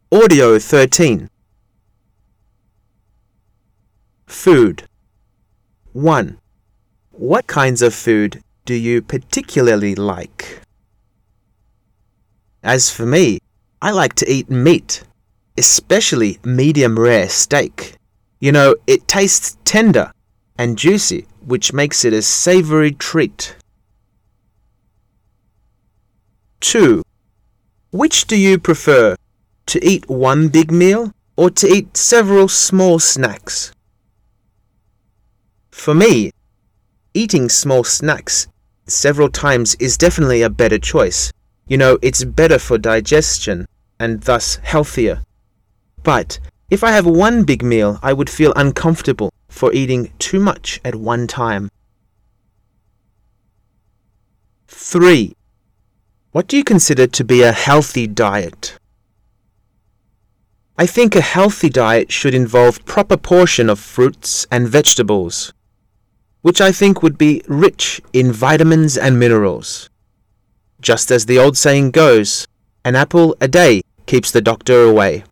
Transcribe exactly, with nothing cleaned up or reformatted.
Audio thirteen. Food. one. What kinds of food do you particularly like? As for me, I like to eat meat, especially medium rare steak. You know, it tastes tender and juicy, which makes it a savory treat. two. Which do you prefer, to eat one big meal or to eat several small snacks? For me, eating small snacks several times is definitely a better choice. You know, it's better for digestion and thus healthier. But if I have one big meal, I would feel uncomfortable for eating too much at one time. three. What do you consider to be a healthy diet? I think a healthy diet should involve proper portion of fruits and vegetables, which I think would be rich in vitamins and minerals. Just as the old saying goes, an apple a day keeps the doctor away.